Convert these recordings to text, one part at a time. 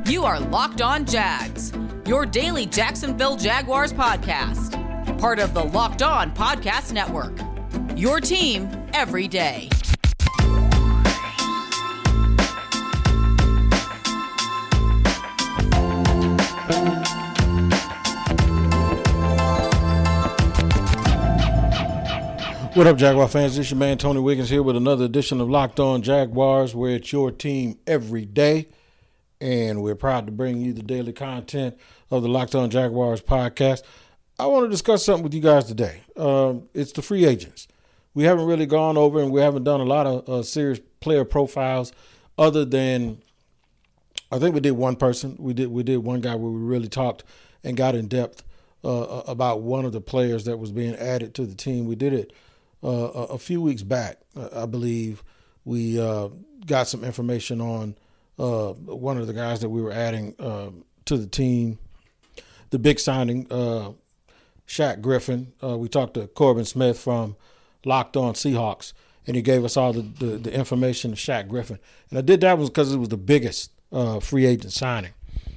You are Locked On Jags, your daily Jacksonville Jaguars podcast. Part of the Locked On Podcast Network, your team every day. What up, Jaguar fans? This is your man Tony Wiggins here with another edition of Locked On Jaguars, where it's your team every day. And we're proud to bring you the daily content of the Locked On Jaguars podcast. I want to discuss something with you guys today. It's the free agents. We haven't really gone over and we haven't done a lot of serious player profiles other than, I think we did one person. We did one guy where we really talked and got in depth about one of the players that was being added to the team. We did it a few weeks back, I believe. We got some information on one of the guys that we were adding to the team, the big signing, Shaq Griffin. We talked to Corbin Smith from Locked On Seahawks, and he gave us all the information of Shaq Griffin. And I did that because it was the biggest free agent signing.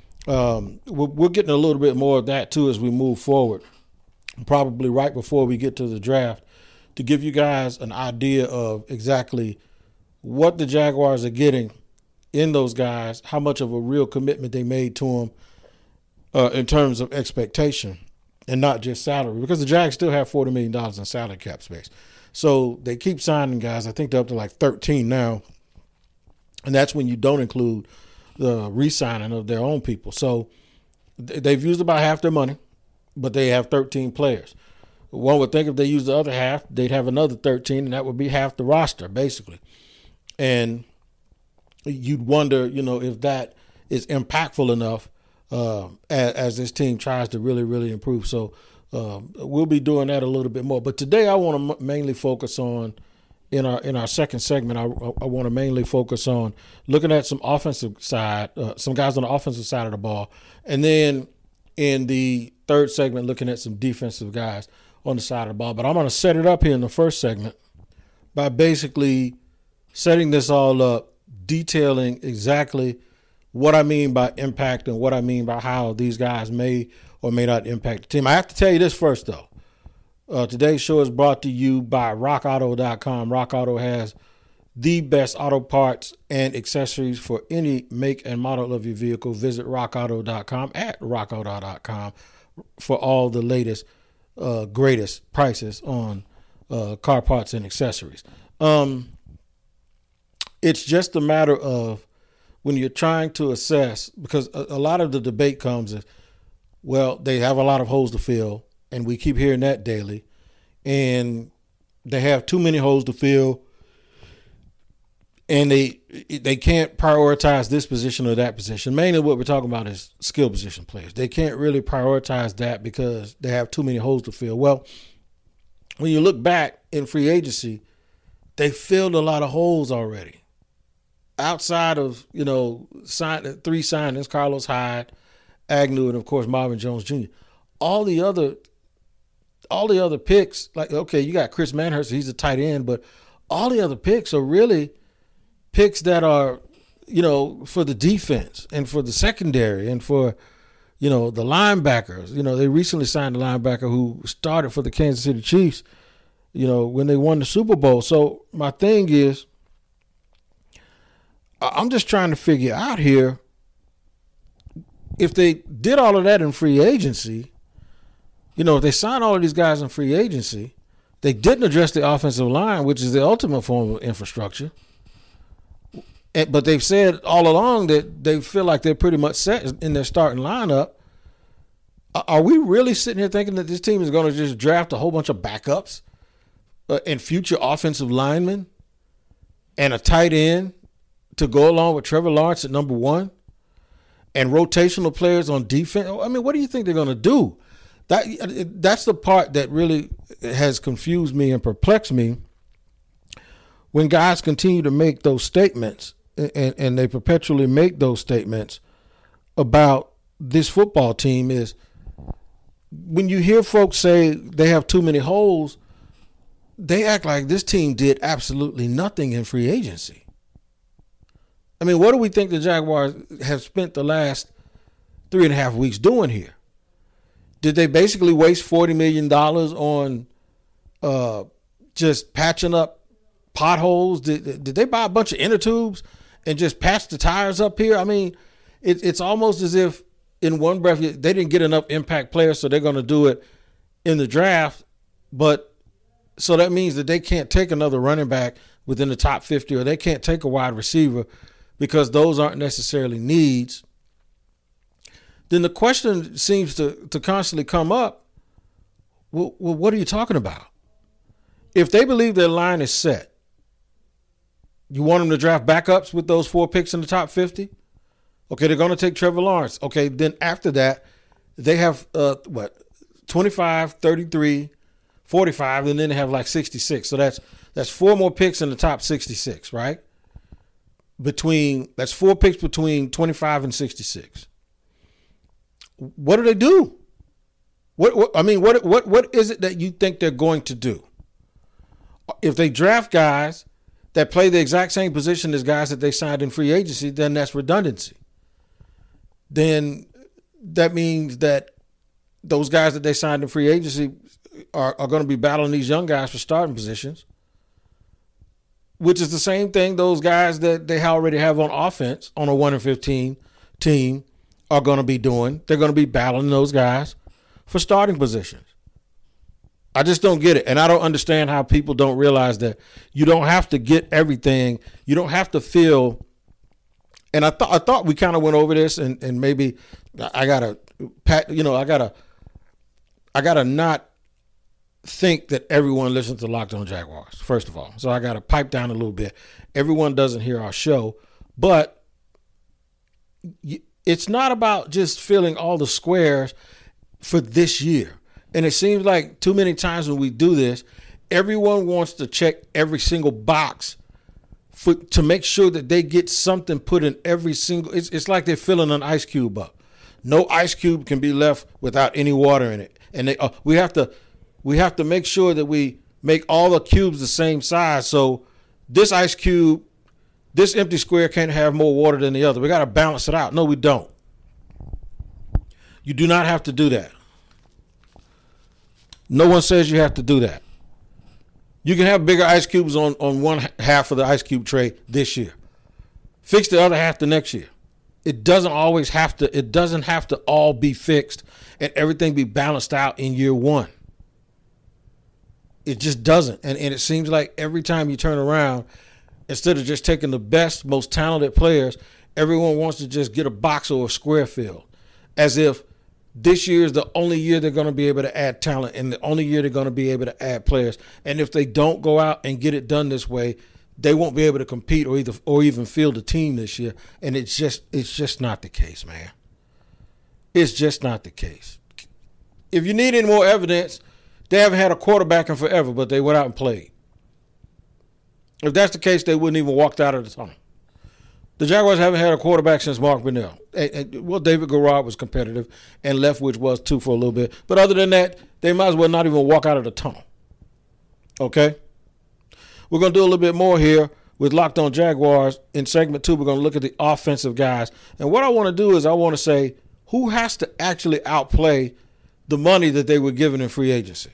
We're getting a little bit more of that, too, as we move forward, probably right before we get to the draft, to give you guys an idea of exactly what the Jaguars are getting in those guys, how much of a real commitment they made to them in terms of expectation and not just salary, because the Jags still have $40 million in salary cap space. So they keep signing guys. I think they're up to like 13 now, and that's when you don't include the re-signing of their own people. So they've used about half their money, but they have 13 players. One would think if they used the other half, they'd have another 13, and that would be half the roster, basically. And you'd wonder, if that is impactful enough as this team tries to really, really improve. So we'll be doing that a little bit more. But today I want to mainly focus on, in our second segment, I want to mainly focus on looking at some offensive side, some guys on the offensive side of the ball. And then in the third segment, looking at some defensive guys on the side of the ball. But I'm going to set it up here in the first segment by basically setting this all up, detailing exactly what I mean by impact and what I mean by how these guys may or may not impact the team. I have to tell you this first, though. Today's show is brought to you by RockAuto.com. Rock Auto has the best auto parts and accessories for any make and model of your vehicle. Visit RockAuto.com at RockAuto.com for all the latest, greatest prices on car parts and accessories. It's just a matter of when you're trying to assess, because a lot of the debate comes is, well, they have a lot of holes to fill, and we keep hearing that daily, and they have too many holes to fill, and they can't prioritize this position or that position. Mainly what we're talking about is skill position players. They can't really prioritize that because they have too many holes to fill. Well, when you look back in free agency, they filled a lot of holes already. Outside of, three signings, Carlos Hyde, Agnew, and of course Marvin Jones Jr. All the other picks, like, okay, you got Chris Manhurst, he's a tight end, but all the other picks are really picks that are, for the defense and for the secondary and for, the linebackers. They recently signed a linebacker who started for the Kansas City Chiefs, when they won the Super Bowl. So my thing is, I'm just trying to figure out here, if they did all of that in free agency, if they signed all of these guys in free agency, they didn't address the offensive line, which is the ultimate form of infrastructure. But they've said all along that they feel like they're pretty much set in their starting lineup. Are we really sitting here thinking that this team is going to just draft a whole bunch of backups and future offensive linemen and a tight end to go along with Trevor Lawrence at number one and rotational players on defense? I mean, what do you think they're going to do? That's the part that really has confused me and perplexed me when guys continue to make those statements, and they perpetually make those statements about this football team. Is when you hear folks say they have too many holes, they act like this team did absolutely nothing in free agency. I mean, what do we think the Jaguars have spent the last 3.5 weeks doing here? Did they basically waste $40 million on just patching up potholes? Did they buy a bunch of inner tubes and just patch the tires up here? I mean, it's almost as if in one breath they didn't get enough impact players, so they're going to do it in the draft. But so that means that they can't take another running back within the top 50, or they can't take a wide receiver because those aren't necessarily needs. Then the question seems to constantly come up, well, what are you talking about? If they believe their line is set, you want them to draft backups with those 4 picks in the top 50? Okay, they're going to take Trevor Lawrence. Okay, then after that, they have, 25, 33, 45, and then they have like 66. So that's 4 more picks in the top 66, right? That's 4 picks between 25 and 66. What do they do? What is it that you think they're going to do? If they draft guys that play the exact same position as guys that they signed in free agency, then that's redundancy. Then that means that those guys that they signed in free agency are going to be battling these young guys for starting positions, which is the same thing those guys that they already have on offense on a 1-15 team are going to be doing. They're going to be battling those guys for starting positions. I just don't get it. And I don't understand how people don't realize that you don't have to get everything. You don't have to feel. And I thought we kind of went over this, and maybe I gotta not think that everyone listens to Locked On Jaguars, first of all. So I gotta pipe down a little bit. Everyone doesn't hear our show, but it's not about just filling all the squares for this year. And it seems like too many times when we do this, everyone wants to check every single box to make sure that they get something put in every single. It's like they're filling an ice cube up. No ice cube can be left without any water in it. And we have to make sure that we make all the cubes the same size. So this ice cube, this empty square can't have more water than the other. We got to balance it out. No, we don't. You do not have to do that. No one says you have to do that. You can have bigger ice cubes on one half of the ice cube tray this year. Fix the other half the next year. It doesn't have to all be fixed and everything be balanced out in year one. It just doesn't. And it seems like every time you turn around, instead of just taking the best, most talented players, everyone wants to just get a box or a square filled, as if this year is the only year they're going to be able to add talent and the only year they're going to be able to add players. And if they don't go out and get it done this way, they won't be able to compete or even field a team this year. And it's just not the case, man. It's just not the case. If you need any more evidence, they haven't had a quarterback in forever, but they went out and played. If that's the case, they wouldn't even walked out of the tunnel. The Jaguars haven't had a quarterback since Mark Brunell. Well, David Garrard was competitive, and Leftwich was too for a little bit. But other than that, they might as well not even walk out of the tunnel. Okay? We're going to do a little bit more here with Locked On Jaguars. In segment 2, we're going to look at the offensive guys. And what I want to do is I want to say who has to actually outplay the money that they were given in free agency.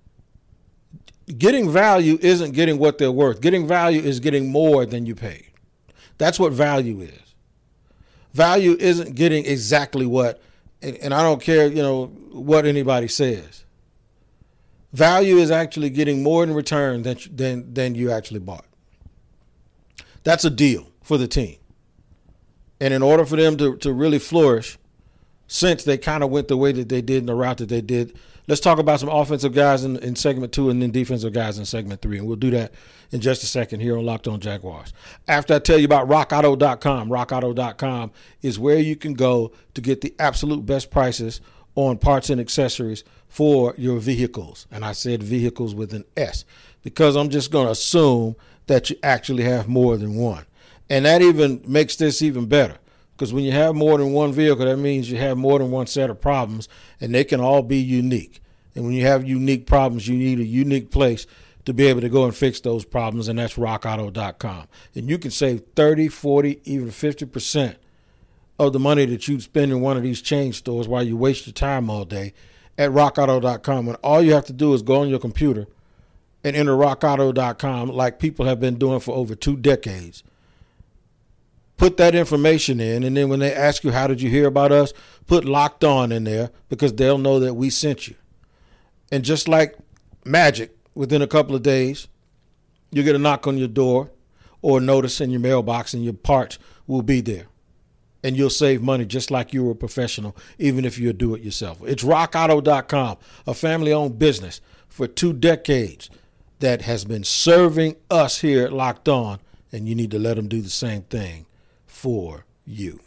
Getting value isn't getting what they're worth. Getting value is getting more than you paid. That's what value is. Value isn't getting exactly what, and I don't care, what anybody says. Value is actually getting more in return than you actually bought. That's a deal for the team. And in order for them to really flourish, since they kind of went the way that they did in the route that they did, let's talk about some offensive guys in segment 2 and then defensive guys in segment 3. And we'll do that in just a second here on Locked On Jaguars. After I tell you about rockauto.com, rockauto.com is where you can go to get the absolute best prices on parts and accessories for your vehicles. And I said vehicles with an S because I'm just going to assume that you actually have more than one. And that even makes this even better. Because when you have more than one vehicle, that means you have more than one set of problems, and they can all be unique. And when you have unique problems, you need a unique place to be able to go and fix those problems, and that's rockauto.com. And you can save 30, 40, even 50% of the money that you'd spend in one of these chain stores while you waste your time all day at rockauto.com. When all you have to do is go on your computer and enter rockauto.com like people have been doing for over 2 decades. Put that information in, and then when they ask you, how did you hear about us, put Locked On in there because they'll know that we sent you. And just like magic, within a couple of days, you get a knock on your door or a notice in your mailbox, and your parts will be there. And you'll save money just like you were a professional, even if you're a do-it-yourself. It's rockauto.com, a family-owned business for 2 decades that has been serving us here at Locked On, and you need to let them do the same thing for you.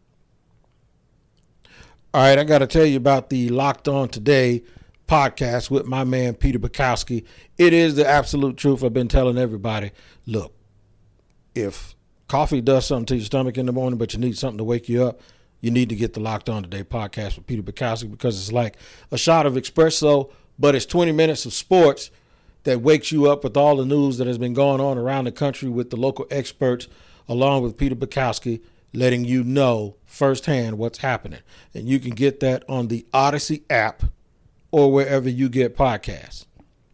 All right, I got to tell you about the Locked On Today podcast with my man Peter Bukowski. It is the absolute truth. I've been telling everybody, look, if coffee does something to your stomach in the morning, but you need something to wake you up, you need to get the Locked On Today podcast with Peter Bukowski, because it's like a shot of espresso, but it's 20 minutes of sports that wakes you up with all the news that has been going on around the country with the local experts, along with Peter Bukowski, letting you know firsthand what's happening. And you can get that on the Odyssey app or wherever you get podcasts.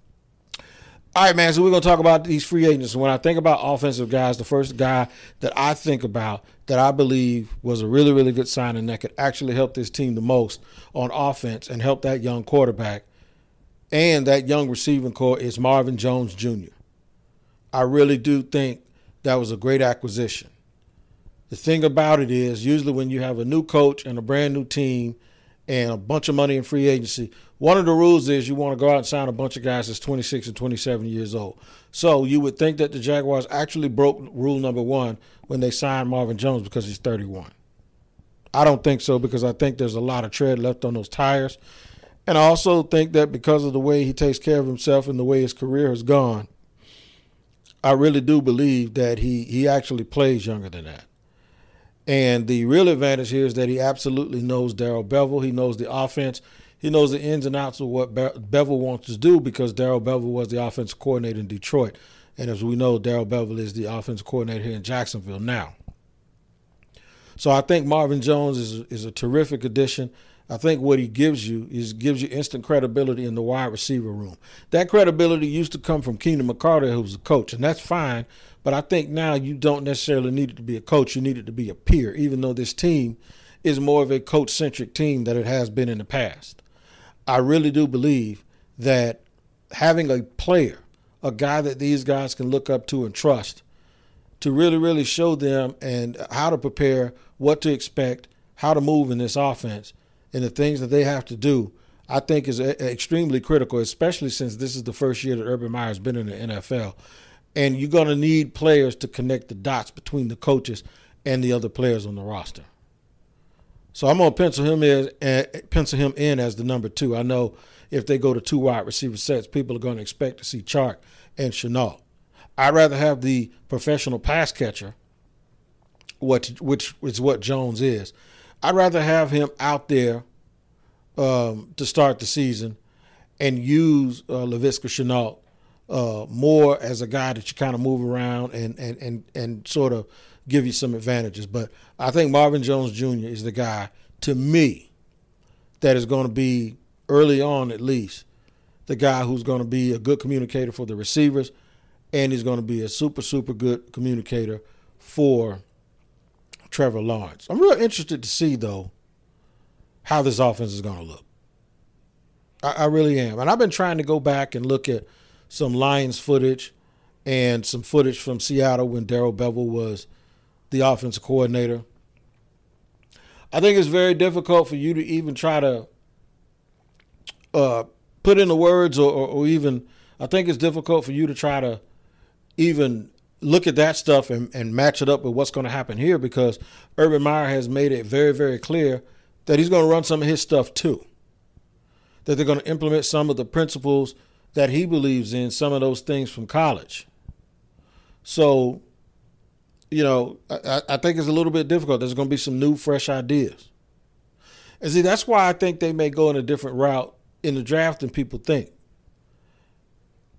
All right, man, so we're going to talk about these free agents. When I think about offensive guys, the first guy that I think about that I believe was a really, really good signing that could actually help this team the most on offense and help that young quarterback and that young receiving core is Marvin Jones Jr. I really do think that was a great acquisition. The thing about it is, usually when you have a new coach and a brand new team and a bunch of money in free agency, one of the rules is you want to go out and sign a bunch of guys that's 26 and 27 years old. So you would think that the Jaguars actually broke rule number 1 when they signed Marvin Jones because he's 31. I don't think so, because I think there's a lot of tread left on those tires. And I also think that because of the way he takes care of himself and the way his career has gone, I really do believe that he actually plays younger than that. And the real advantage here is that he absolutely knows Darrell Bevell. He knows the offense. He knows the ins and outs of what Bevell wants to do, because Darrell Bevell was the offensive coordinator in Detroit. And as we know, Darrell Bevell is the offensive coordinator here in Jacksonville now. So I think Marvin Jones is a terrific addition. I think what he gives you instant credibility in the wide receiver room. That credibility used to come from Keenan McCarter, who was a coach, and that's fine. But I think now you don't necessarily need it to be a coach. You need it to be a peer, even though this team is more of a coach-centric team than it has been in the past. I really do believe that having a player, a guy that these guys can look up to and trust, to really, really show them and how to prepare, what to expect, how to move in this offense, and the things that they have to do, I think is extremely critical, especially since this is the first year that Urban Meyer has been in the NFL. And you're going to need players to connect the dots between the coaches and the other players on the roster. So I'm going to pencil him in as the number 2. I know if they go to 2 wide receiver sets, people are going to expect to see Chark and Shenault. I'd rather have the professional pass catcher, which is what Jones is. I'd rather have him out there to start the season and use Laviska Shenault more as a guy that you kind of move around and sort of give you some advantages. But I think Marvin Jones Jr. is the guy, to me, that is going to be, early on at least, the guy who's going to be a good communicator for the receivers, and he's going to be a super, super good communicator for Trevor Lawrence. I'm real interested to see, though, how this offense is going to look. I really am. And I've been trying to go back and look at some Lions footage and some footage from Seattle when Darrell Bevell was the offensive coordinator. I think it's very difficult for you to even try to put in the words or even – I think it's difficult for you to try to even look at that stuff and match it up with what's going to happen here, because Urban Meyer has made it very, very clear that he's going to run some of his stuff too, that they're going to implement some of the principles that he believes in, some of those things from college. So, you know, I think it's a little bit difficult. There's going to be some new, fresh ideas. And see, that's why I think they may go in a different route in the draft than people think.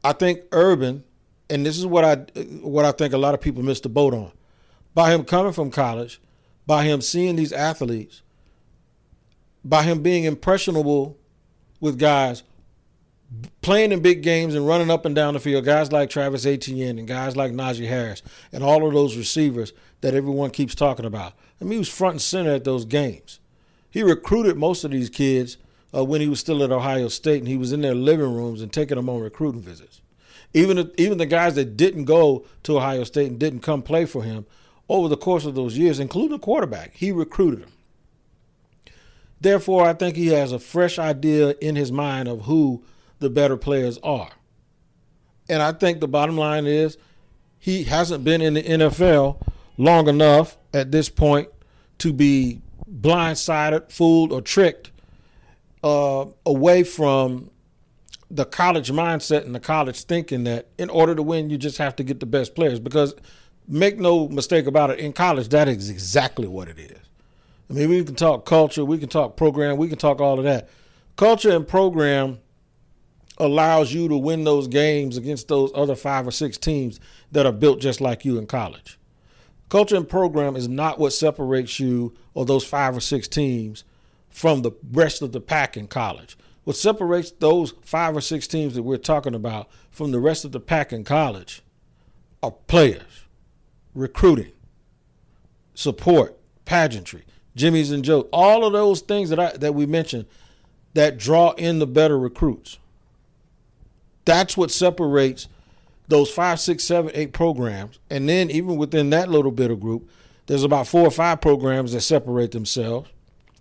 I think Urban, and this is what I think a lot of people missed the boat on, by him coming from college, by him seeing these athletes, by him being impressionable with guys playing in big games and running up and down the field, guys like Travis Etienne and guys like Najee Harris and all of those receivers that everyone keeps talking about. I mean, he was front and center at those games. He recruited most of these kids when he was still at Ohio State, and he was in their living rooms and taking them on recruiting visits. Even the guys that didn't go to Ohio State and didn't come play for him over the course of those years, including the quarterback, he recruited them. Therefore, I think he has a fresh idea in his mind of who the better players are. And I think the bottom line is he hasn't been in the NFL long enough at this point to be blindsided, fooled, or tricked away from the college mindset and the college thinking that in order to win, you just have to get the best players. Because make no mistake about it, in college, that is exactly what it is. I mean, we can talk culture, we can talk program, we can talk all of that. Culture and program allows you to win those games against those other 5 or 6 teams that are built just like you in college. Culture and program is not what separates you or those 5 or 6 teams from the rest of the pack in college. What separates those 5 or 6 teams that we're talking about from the rest of the pack in college are players, recruiting, support, pageantry, Jimmy's and Joe, all of those things that we mentioned that draw in the better recruits. That's what separates those 5, 6, 7, 8 programs. And then even within that little bit of group, there's about 4 or 5 programs that separate themselves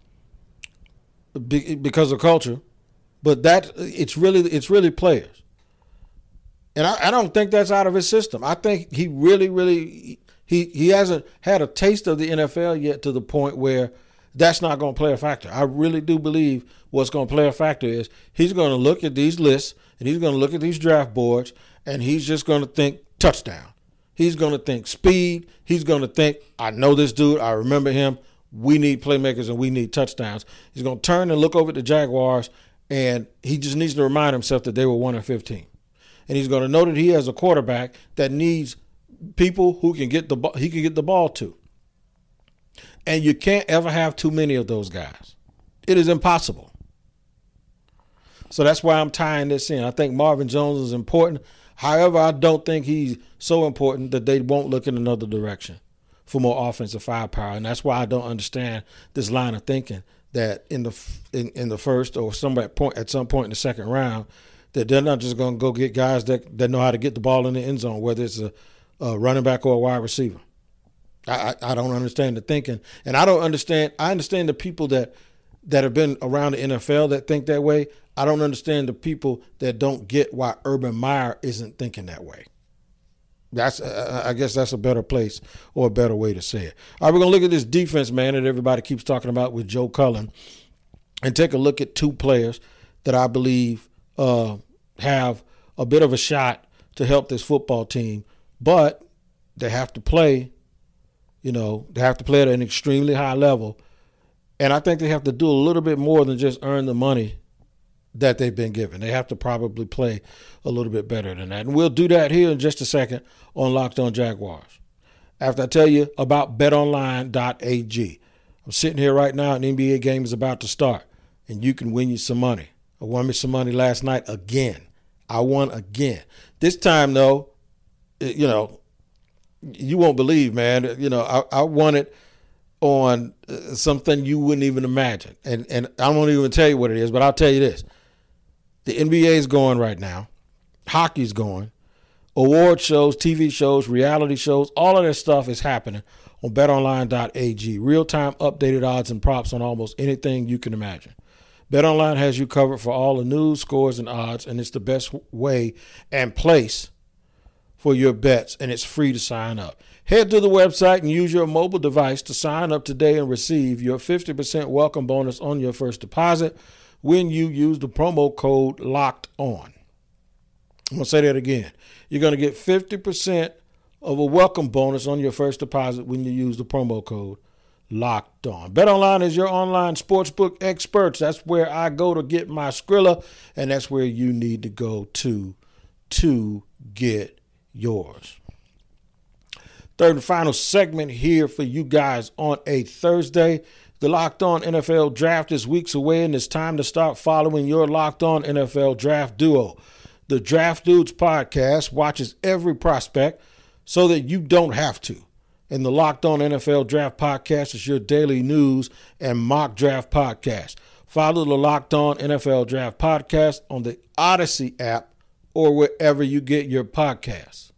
because of culture. But it's really players. And I don't think that's out of his system. I think he really, he hasn't had a taste of the NFL yet to the point where that's not going to play a factor. I really do believe what's going to play a factor is he's going to look at these lists and he's going to look at these draft boards and he's just going to think touchdown. He's going to think speed. He's going to think, I know this dude. I remember him. We need playmakers and we need touchdowns. He's going to turn and look over at the Jaguars, and he just needs to remind himself that they were 1-15. And he's going to know that he has a quarterback that needs people who can get the ball. He can get the ball to. And you can't ever have too many of those guys. It is impossible. So that's why I'm tying this in. I think Marvin Jones is important. However, I don't think he's so important that they won't look in another direction for more offensive firepower. And that's why I don't understand this line of thinking that in the first or at some point in the second round, that they're not just going to go get guys that know how to get the ball in the end zone, whether it's a running back or a wide receiver. I don't understand the thinking. And I understand the people that have been around the NFL that think that way. I don't understand the people that don't get why Urban Meyer isn't thinking that way. I guess that's a better place or a better way to say it. All right, we're going to look at this defense, man, that everybody keeps talking about with Joe Cullen, and take a look at 2 players that I believe have a bit of a shot to help this football team, but they have to play, they have to play at an extremely high level. And I think they have to do a little bit more than just earn the money that they've been given. They have to probably play a little bit better than that. And we'll do that here in just a second on Locked On Jaguars. After I tell you about betonline.ag. I'm sitting here right now, an NBA game is about to start, and you can win you some money. I won me some money last night again. I won again. This time, though, you won't believe, man. I won it on something you wouldn't even imagine. And I won't even tell you what it is, but I'll tell you this. The NBA is going right now. Hockey's going. Award shows, TV shows, reality shows, all of that stuff is happening on betonline.ag. Real-time updated odds and props on almost anything you can imagine. BetOnline has you covered for all the news, scores, and odds, and it's the best way and place for your bets, and it's free to sign up. Head to the website and use your mobile device to sign up today and receive your 50% welcome bonus on your first deposit when you use the promo code LOCKEDON. I'm going to say that again. You're going to get 50% of a welcome bonus on your first deposit when you use the promo code LOCKEDON. BetOnline is your online sportsbook experts. That's where I go to get my Skrilla, and that's where you need to go to to get yours. Third and final segment here for you guys on a Thursday. The Locked On NFL Draft is weeks away, and it's time to start following your Locked On NFL Draft duo. The Draft Dudes podcast watches every prospect so that you don't have to. And the Locked On NFL Draft podcast is your daily news and mock draft podcast. Follow the Locked On NFL Draft podcast on the Odyssey app or wherever you get your podcasts.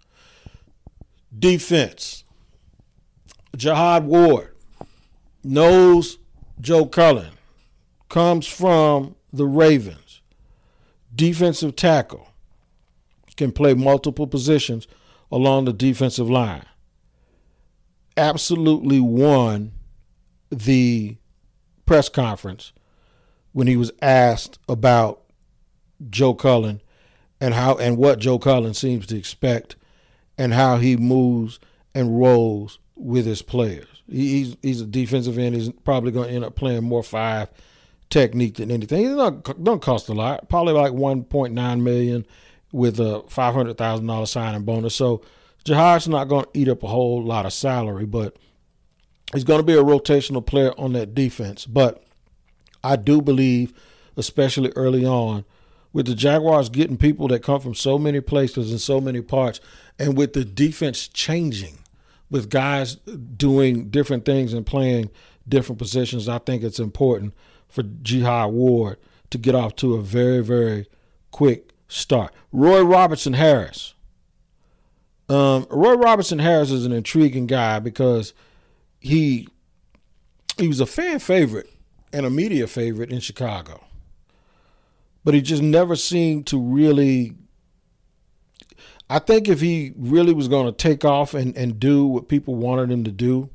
Defense. Jihad Ward knows Joe Cullen, comes from the Ravens. Defensive tackle, can play multiple positions along the defensive line. Absolutely won the press conference when he was asked about Joe Cullen and what Joe Cullen seems to expect and how he moves and rolls with his players. He's a defensive end. He's probably going to end up playing more 5 technique than anything. It don't cost a lot. Probably like $1.9 million with a $500,000 signing bonus. So Jihad's not going to eat up a whole lot of salary, but he's going to be a rotational player on that defense. But I do believe, especially early on, with the Jaguars getting people that come from so many places and so many parts, and with the defense changing, with guys doing different things and playing different positions, I think it's important for Jihad Ward to get off to a very, very quick start. Roy Robertson Harris. Roy Robertson Harris is an intriguing guy because he was a fan favorite and a media favorite in Chicago. But he just never seemed to really – I think if he really was going to take off and do what people wanted him to do,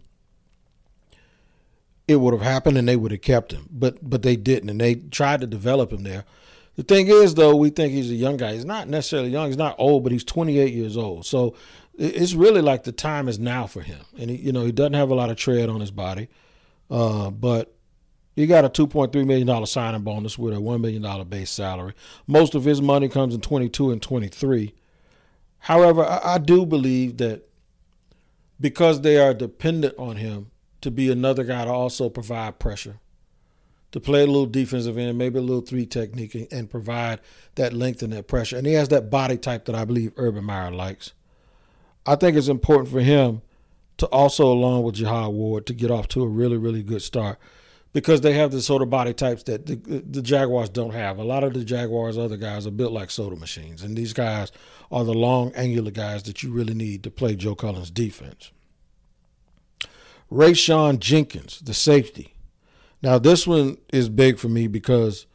it would have happened and they would have kept him. But they didn't, and they tried to develop him there. The thing is, though, we think he's a young guy. He's not necessarily young. He's not old, but he's 28 years old. So it's really like the time is now for him. And, he doesn't have a lot of tread on his body. But he got a $2.3 million signing bonus with a $1 million base salary. Most of his money comes in 22 and 23. However, I do believe that because they are dependent on him to be another guy to also provide pressure, to play a little defensive end, maybe a little 3 technique, and provide that length and that pressure. And he has that body type that I believe Urban Meyer likes. I think it's important for him to also, along with Jihad Ward, to get off to a really, really good start because they have the sort of body types that the Jaguars don't have. A lot of the Jaguars' other guys are built like soda machines, and these guys are the long, angular guys that you really need to play Joe Cullen's defense. Rayshawn Jenkins, the safety. Now, this one is big for me because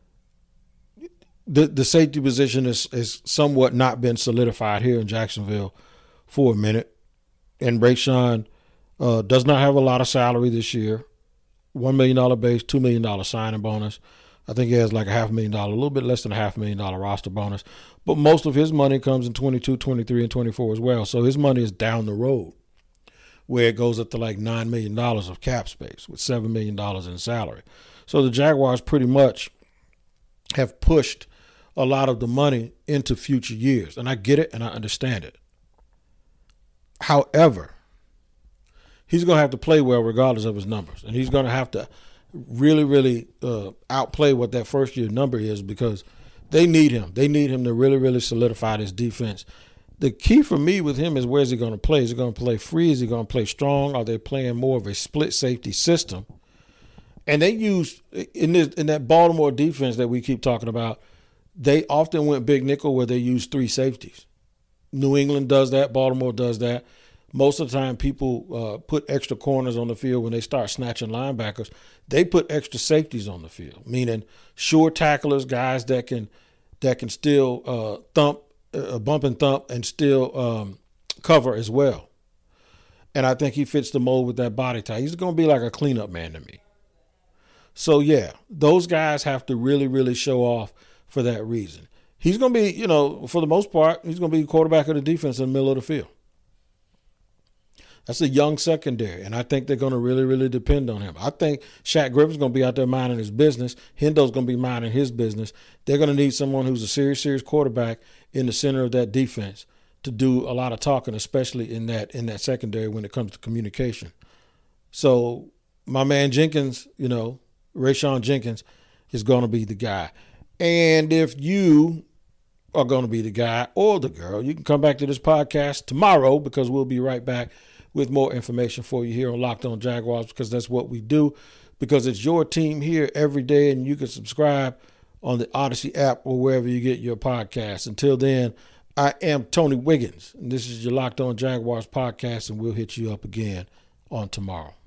the safety position is somewhat not been solidified here in Jacksonville for a minute. And Rayshawn does not have a lot of salary this year. $1 million base, $2 million signing bonus. I think he has like $500,000, a little bit less than $500,000 roster bonus. But most of his money comes in 22, 23, and 24 as well. So his money is down the road, where it goes up to like $9 million of cap space with $7 million in salary. So the Jaguars pretty much have pushed a lot of the money into future years. And I get it and I understand it. However, he's going to have to play well regardless of his numbers. And he's going to have to really, really outplay what that first-year number is because they need him. They need him to really, really solidify this defense. The key for me with him is where is he going to play? Is he going to play free? Is he going to play strong? Are they playing more of a split safety system? And they use in that Baltimore defense that we keep talking about, they often went big nickel where they use 3 safeties. New England does that. Baltimore does that. Most of the time people put extra corners on the field when they start snatching linebackers. They put extra safeties on the field, meaning sure tacklers, guys that can still bump and thump and still cover as well. And I think he fits the mold with that body type. He's going to be like a cleanup man to me. So, yeah, those guys have to really, really show off for that reason. He's going to be, for the most part, he's going to be quarterback of the defense in the middle of the field. That's a young secondary, and I think they're going to really, really depend on him. I think Shaq Griffin's going to be out there minding his business. Hendo's going to be minding his business. They're going to need someone who's a serious quarterback in the center of that defense to do a lot of talking, especially in that secondary when it comes to communication. So my man Jenkins, Rayshawn Jenkins is going to be the guy. And if you are going to be the guy or the girl, you can come back to this podcast tomorrow because we'll be right back with more information for you here on Locked On Jaguars, because that's what we do, because it's your team here every day, and you can subscribe on the Odyssey app or wherever you get your podcasts. Until then, I am Tony Wiggins, and this is your Locked On Jaguars podcast, and we'll hit you up again on tomorrow.